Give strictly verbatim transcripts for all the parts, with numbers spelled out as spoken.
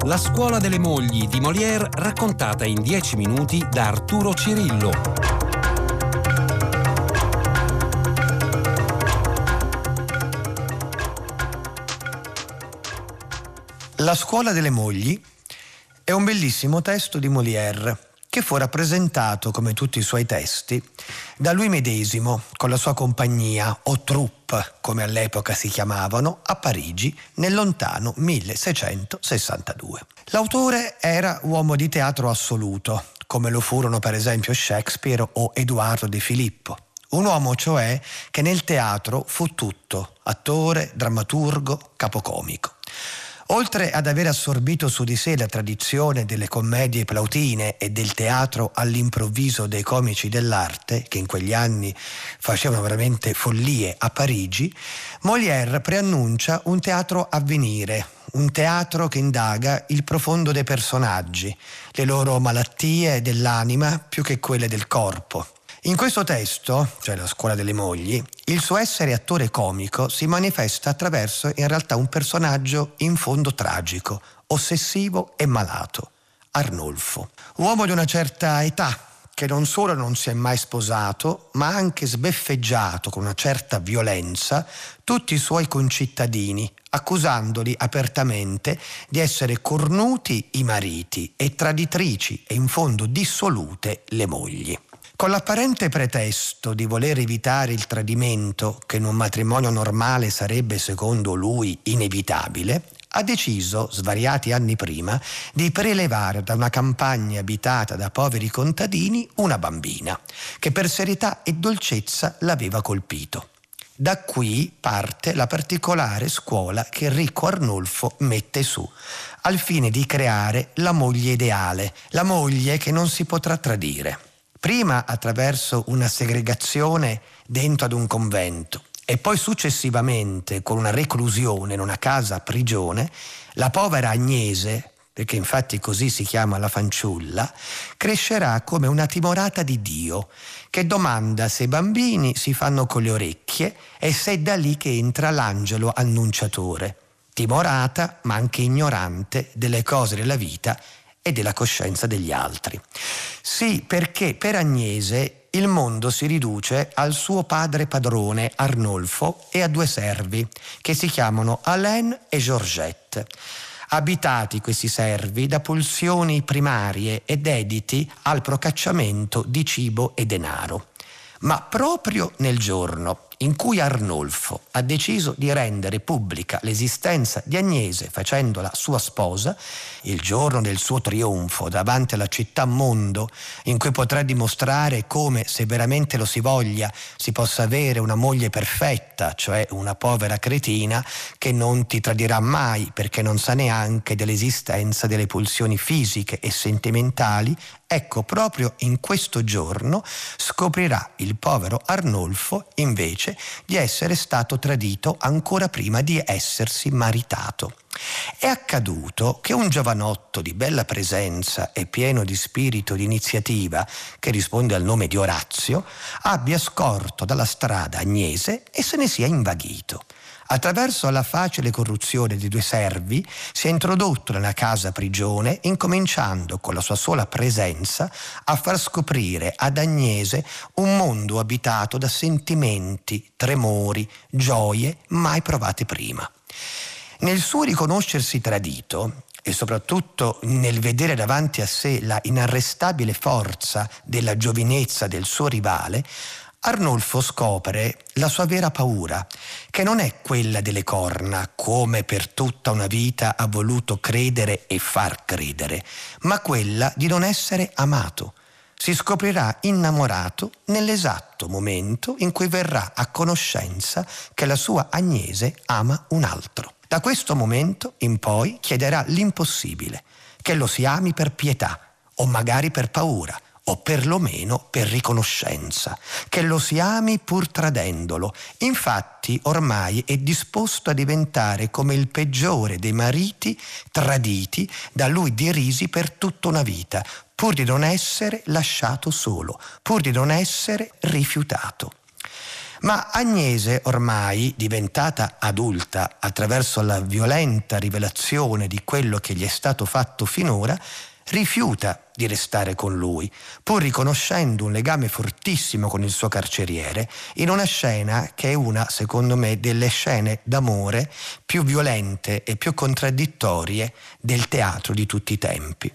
La scuola delle mogli di Molière raccontata in dieci minuti da Arturo Cirillo. La scuola delle mogli è un bellissimo testo di Molière che fu rappresentato, come tutti i suoi testi, da lui medesimo con la sua compagnia, o troupe come all'epoca si chiamavano, a Parigi nel lontano milleseicentosessantadue. L'autore era uomo di teatro assoluto, come lo furono per esempio Shakespeare o Edoardo De Filippo. Un uomo, cioè, che nel teatro fu tutto: attore, drammaturgo, capocomico. Oltre ad aver assorbito su di sé la tradizione delle commedie plautine e del teatro all'improvviso dei comici dell'arte, che in quegli anni facevano veramente follie a Parigi, Molière preannuncia un teatro a venire, un teatro che indaga il profondo dei personaggi, le loro malattie dell'anima più che quelle del corpo. In questo testo, cioè La scuola delle mogli, il suo essere attore comico si manifesta attraverso in realtà un personaggio in fondo tragico, ossessivo e malato, Arnolfo. Uomo di una certa età, che non solo non si è mai sposato, ma ha anche sbeffeggiato con una certa violenza tutti i suoi concittadini, accusandoli apertamente di essere cornuti i mariti e traditrici e in fondo dissolute le mogli. Con l'apparente pretesto di voler evitare il tradimento, che in un matrimonio normale sarebbe secondo lui inevitabile, ha deciso, svariati anni prima, di prelevare da una campagna abitata da poveri contadini una bambina, che per serietà e dolcezza l'aveva colpito. Da qui parte la particolare scuola che il ricco Arnolfo mette su, al fine di creare la moglie ideale, la moglie che non si potrà tradire. Prima attraverso una segregazione dentro ad un convento e poi successivamente con una reclusione in una casa prigione, la povera Agnese, perché infatti così si chiama la fanciulla, crescerà come una timorata di Dio, che domanda se i bambini si fanno con le orecchie e se è da lì che entra l'angelo annunciatore, timorata ma anche ignorante delle cose della vita e della coscienza degli altri. Sì, perché per Agnese il mondo si riduce al suo padre padrone Arnolfo e a due servi che si chiamano Alain e Georgette, abitati questi servi da pulsioni primarie e dediti al procacciamento di cibo e denaro. Ma proprio nel giorno in cui Arnolfo ha deciso di rendere pubblica l'esistenza di Agnese facendola sua sposa, il giorno del suo trionfo davanti alla città mondo, in cui potrà dimostrare come, se veramente lo si voglia, si possa avere una moglie perfetta, cioè una povera cretina che non ti tradirà mai perché non sa neanche dell'esistenza delle pulsioni fisiche e sentimentali. Ecco, proprio in questo giorno scoprirà il povero Arnolfo invece di essere stato tradito ancora prima di essersi maritato. È accaduto che un giovanotto di bella presenza e pieno di spirito di iniziativa, che risponde al nome di Orazio, abbia scorto dalla strada Agnese e se ne sia invaghito. Attraverso la facile corruzione di due servi si è introdotto nella casa prigione, incominciando con la sua sola presenza a far scoprire ad Agnese un mondo abitato da sentimenti, tremori, gioie mai provate prima. Nel suo riconoscersi tradito e soprattutto nel vedere davanti a sé la inarrestabile forza della giovinezza del suo rivale, Arnolfo scopre la sua vera paura, che non è quella delle corna, come per tutta una vita ha voluto credere e far credere, ma quella di non essere amato. Si scoprirà innamorato nell'esatto momento in cui verrà a conoscenza che la sua Agnese ama un altro. Da questo momento in poi chiederà l'impossibile, che lo si ami per pietà o magari per paura, o perlomeno per riconoscenza, che lo si ami pur tradendolo. Infatti ormai è disposto a diventare come il peggiore dei mariti traditi, da lui derisi per tutta una vita, pur di non essere lasciato solo, pur di non essere rifiutato. Ma Agnese, ormai diventata adulta attraverso la violenta rivelazione di quello che gli è stato fatto finora, rifiuta di restare con lui, pur riconoscendo un legame fortissimo con il suo carceriere, in una scena che è una, secondo me, delle scene d'amore più violente e più contraddittorie del teatro di tutti i tempi.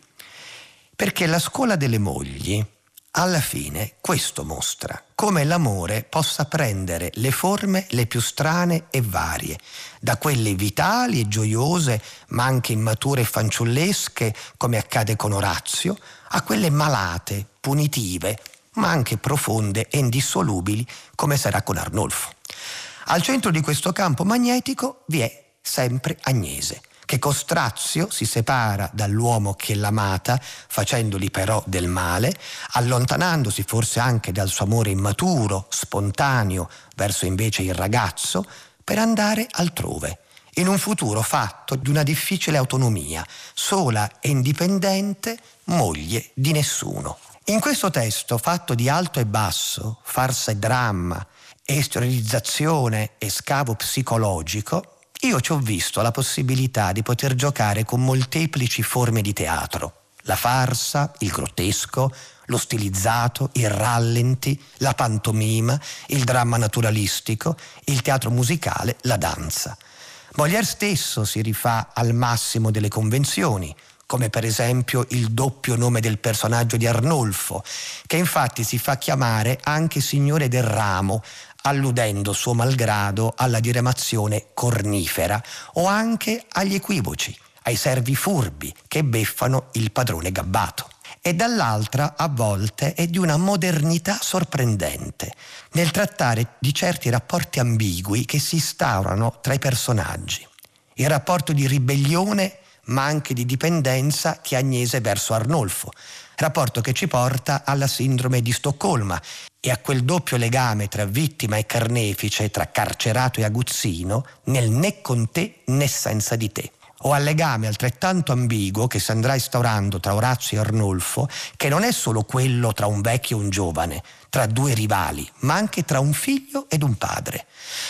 Perché La scuola delle mogli, alla fine, questo mostra come l'amore possa prendere le forme le più strane e varie, da quelle vitali e gioiose, ma anche immature e fanciullesche, come accade con Orazio, a quelle malate, punitive, ma anche profonde e indissolubili, come sarà con Arnolfo. Al centro di questo campo magnetico vi è sempre Agnese, che con strazio si separa dall'uomo che l'ha amata, facendogli però del male, allontanandosi forse anche dal suo amore immaturo, spontaneo, verso invece il ragazzo, per andare altrove, in un futuro fatto di una difficile autonomia, sola e indipendente, moglie di nessuno. In questo testo, fatto di alto e basso, farsa e dramma, esteriorizzazione e scavo psicologico, io ci ho visto la possibilità di poter giocare con molteplici forme di teatro. La farsa, il grottesco, lo stilizzato, il rallenti, la pantomima, il dramma naturalistico, il teatro musicale, la danza. Molière stesso si rifà al massimo delle convenzioni, come per esempio il doppio nome del personaggio di Arnolfo, che infatti si fa chiamare anche Signore del Ramo, alludendo suo malgrado alla diramazione cornifera o anche agli equivoci, ai servi furbi che beffano il padrone gabbato. E dall'altra, a volte, è di una modernità sorprendente nel trattare di certi rapporti ambigui che si instaurano tra i personaggi. Il rapporto di ribellione ma anche di dipendenza che Agnese verso Arnolfo, rapporto che ci porta alla sindrome di Stoccolma e a quel doppio legame tra vittima e carnefice, tra carcerato e aguzzino, nel né con te né senza di te. O al legame altrettanto ambiguo che si andrà instaurando tra Orazio e Arnolfo, che non è solo quello tra un vecchio e un giovane, tra due rivali, ma anche tra un figlio ed un padre.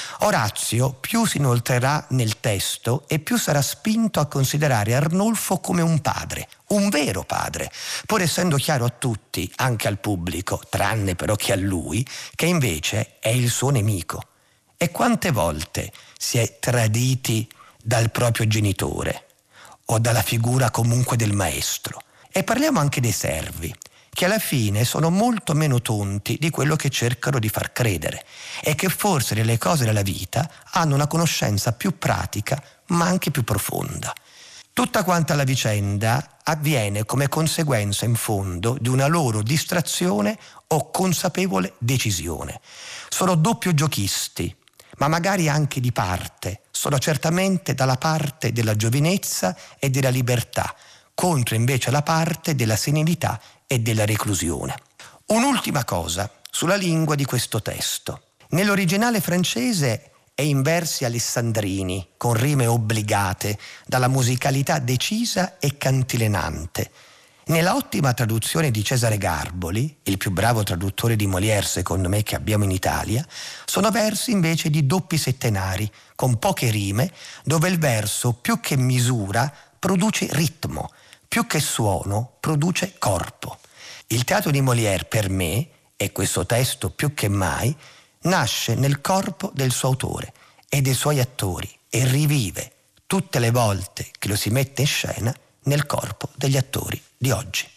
Orazio più si inoltrerà nel testo e più sarà spinto a considerare Arnolfo come un padre, un vero padre, pur essendo chiaro a tutti, anche al pubblico, tranne però che a lui, che invece è il suo nemico. E quante volte si è traditi dal proprio genitore o dalla figura comunque del maestro. E parliamo anche dei servi, che alla fine sono molto meno tonti di quello che cercano di far credere e che forse delle cose della vita hanno una conoscenza più pratica ma anche più profonda. Tutta quanta la vicenda avviene come conseguenza in fondo di una loro distrazione o consapevole decisione. Sono doppio giochisti, ma magari anche di parte, sono certamente dalla parte della giovinezza e della libertà, contro invece la parte della senilità e della reclusione. Un'ultima cosa sulla lingua di questo testo. Nell'originale francese è in versi alessandrini, con rime obbligate, dalla musicalità decisa e cantilenante. Nella ottima traduzione di Cesare Garboli, il più bravo traduttore di Molière secondo me che abbiamo in Italia, sono versi invece di doppi settenari, con poche rime, dove il verso più che misura produce ritmo, più che suono produce corpo. Il teatro di Molière per me, e questo testo più che mai, nasce nel corpo del suo autore e dei suoi attori e rivive tutte le volte che lo si mette in scena nel corpo degli attori di oggi.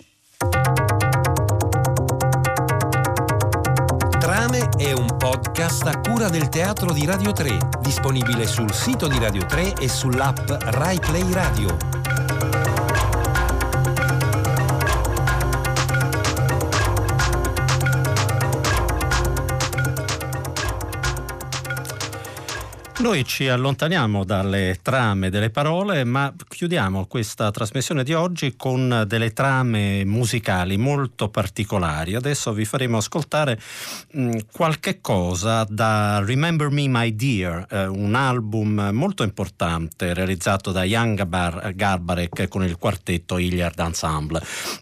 Trame è un podcast a cura del Teatro di Radio tre, disponibile sul sito di Radio tre e sull'app Rai Play Radio. Noi ci allontaniamo dalle trame delle parole, ma chiudiamo questa trasmissione di oggi con delle trame musicali molto particolari. Adesso vi faremo ascoltare mh, qualche cosa da Remember Me My Dear, eh, un album molto importante realizzato da Jan Garbarek con il quartetto Hilliard Ensemble.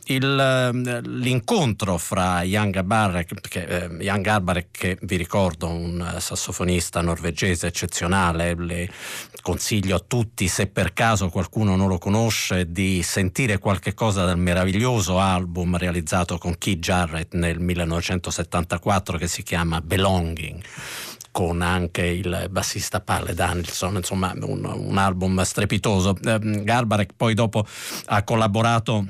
Il, l'incontro fra Jan Garbarek, che, eh, Jan Garbarek, che vi ricordo un sassofonista norvegese eccezionale. Le consiglio a tutti, se per caso qualcuno non lo conosce, di sentire qualche cosa del meraviglioso album realizzato con Keith Jarrett nel millenovecentosettantaquattro che si chiama Belonging, con anche il bassista Palle Danielson, insomma un, un album strepitoso. eh, Garbarek poi dopo ha collaborato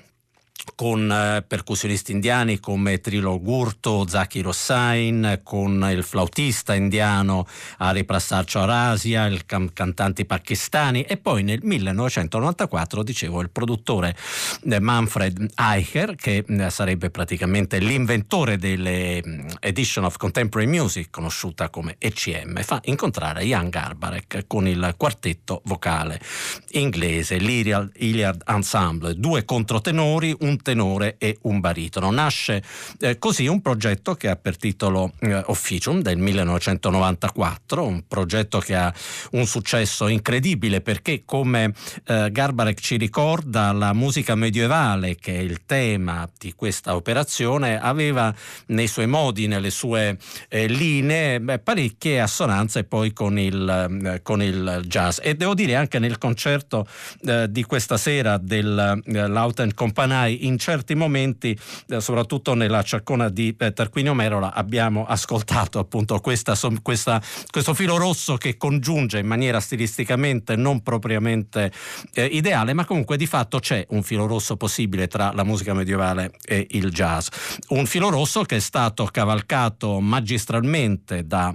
con eh, percussionisti indiani come Trilo Gurto, Zakir Hossain, con il flautista indiano Hari Prasad Chaurasia, il can- cantanti pakistani, e poi nel millenovecentonovantaquattro, dicevo, il produttore eh, Manfred Eicher, che eh, sarebbe praticamente l'inventore delle um, Edition of Contemporary Music, conosciuta come E C M, fa incontrare Jan Garbarek con il quartetto vocale inglese l'Hilliard Hilliard Ensemble, due controtenori, un tenore e un baritono. Nasce eh, così un progetto che ha per titolo eh, Officium del millenovecentonovantaquattro, un progetto che ha un successo incredibile perché, come eh, Garbarek ci ricorda, la musica medievale, che è il tema di questa operazione, aveva nei suoi modi, nelle sue eh, linee, beh, parecchie assonanze poi con il, eh, con il jazz. E devo dire, anche nel concerto eh, di questa sera del eh, Lauten Compagnie, in certi momenti, eh, soprattutto nella ciaccona di eh, Tarquinio Merola, abbiamo ascoltato appunto questa, questa, questo filo rosso che congiunge in maniera stilisticamente non propriamente eh, ideale, ma comunque di fatto c'è un filo rosso possibile tra la musica medievale e il jazz. Un filo rosso che è stato cavalcato magistralmente da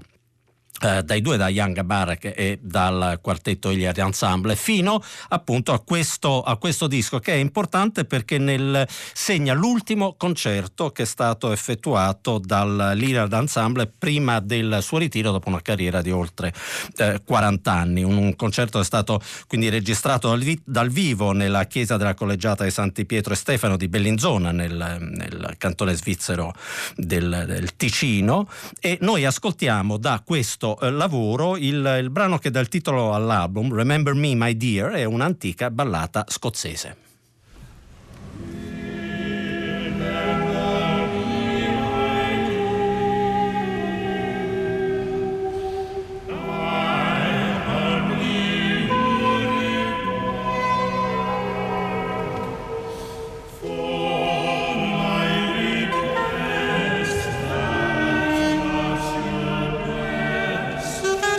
Eh, dai due, da Jan Garbarek e dal quartetto Hilliard Ensemble, fino appunto a questo, a questo disco, che è importante perché nel, segna l'ultimo concerto che è stato effettuato dal Hilliard Ensemble prima del suo ritiro dopo una carriera di oltre eh, quaranta anni. Un, un concerto è stato quindi registrato dal, vi, dal vivo nella chiesa della collegiata di Santi Pietro e Stefano di Bellinzona, nel, nel cantone svizzero del, del Ticino, e noi ascoltiamo da questo lavoro il, il brano che dà il titolo all'album, Remember Me My Dear, è un'antica ballata scozzese.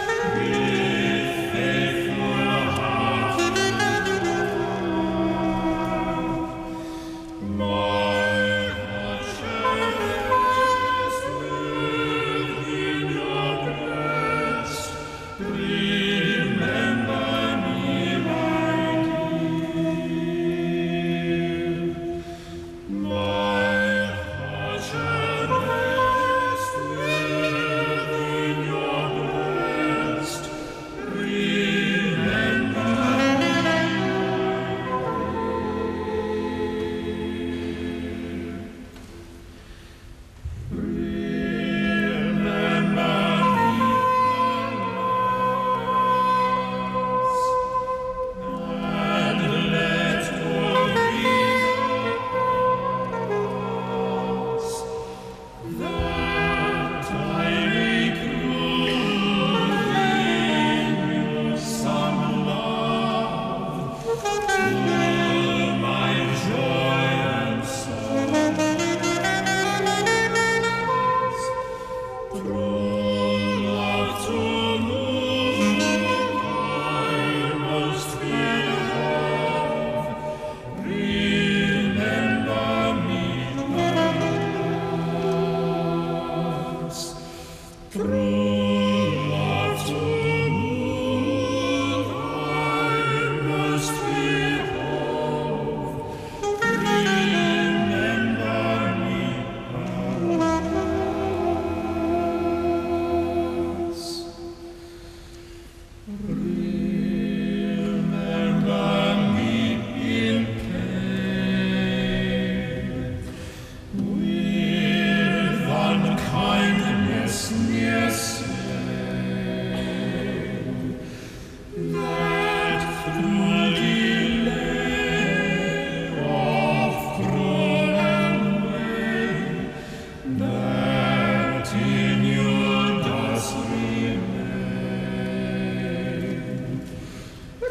Faithful heart.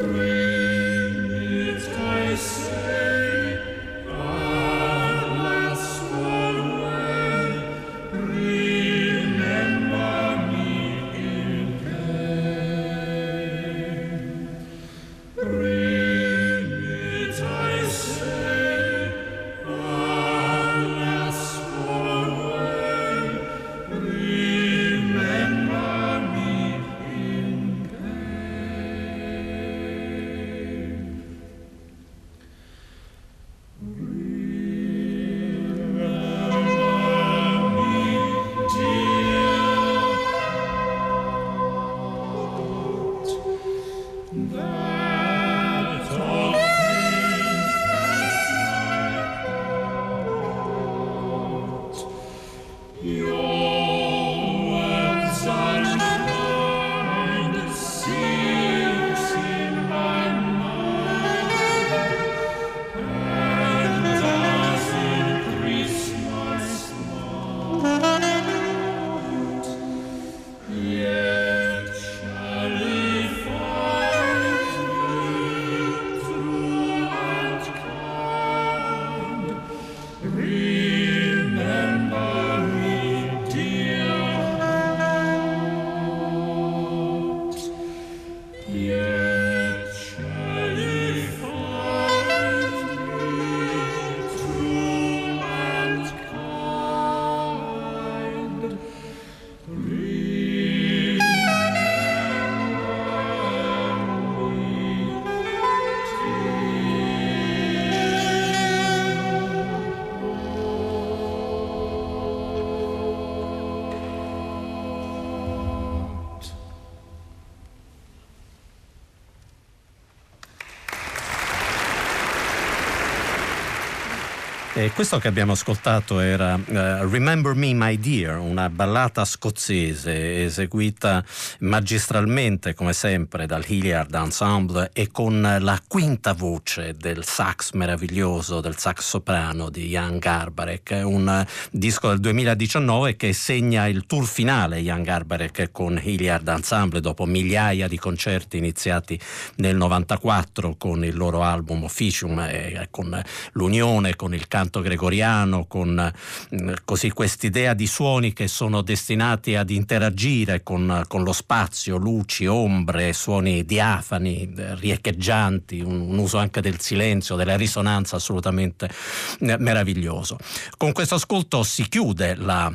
E questo che abbiamo ascoltato era uh, Remember Me My Dear, una ballata scozzese eseguita magistralmente come sempre dal Hilliard Ensemble e con la quinta voce del sax meraviglioso, del sax soprano di Jan Garbarek, un disco del duemiladiciannove che segna il tour finale Jan Garbarek con Hilliard Ensemble dopo migliaia di concerti iniziati nel novantaquattro con il loro album Officium, e con l'unione con il canto gregoriano, con così quest'idea di suoni che sono destinati ad interagire con, con lo spazio, luci, ombre, suoni diafani, riecheggianti, un, un uso anche del silenzio, della risonanza assolutamente meraviglioso. Con questo ascolto si chiude la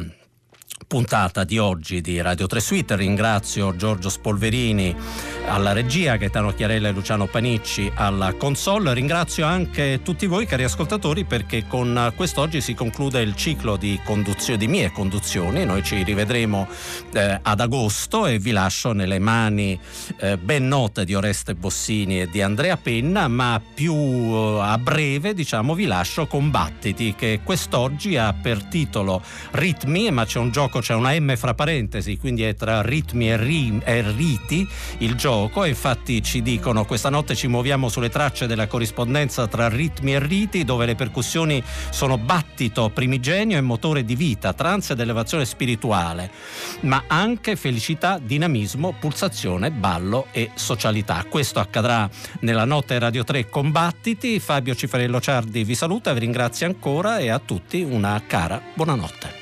puntata di oggi di Radio tre Suite. Ringrazio Giorgio Spolverini alla regia, Gaetano Chiarella e Luciano Panicci alla console. Ringrazio anche tutti voi cari ascoltatori, perché con quest'oggi si conclude il ciclo di conduzioni, di mie conduzioni. Noi ci rivedremo eh, ad agosto e vi lascio nelle mani eh, ben note di Oreste Bossini e di Andrea Penna, ma più eh, a breve diciamo vi lascio con Battiti, che quest'oggi ha per titolo Ritmi, ma c'è un gioco, c'è una M fra parentesi, quindi è tra ritmi e, rim, e riti il gioco, e infatti ci dicono: questa notte ci muoviamo sulle tracce della corrispondenza tra ritmi e riti, dove le percussioni sono battito primigenio e motore di vita, trance ed elevazione spirituale, ma anche felicità, dinamismo, pulsazione, ballo e socialità. Questo accadrà nella notte Radio tre con Battiti. Fabio Cifarello Ciardi vi saluta, vi ringrazio ancora e a tutti una cara buonanotte.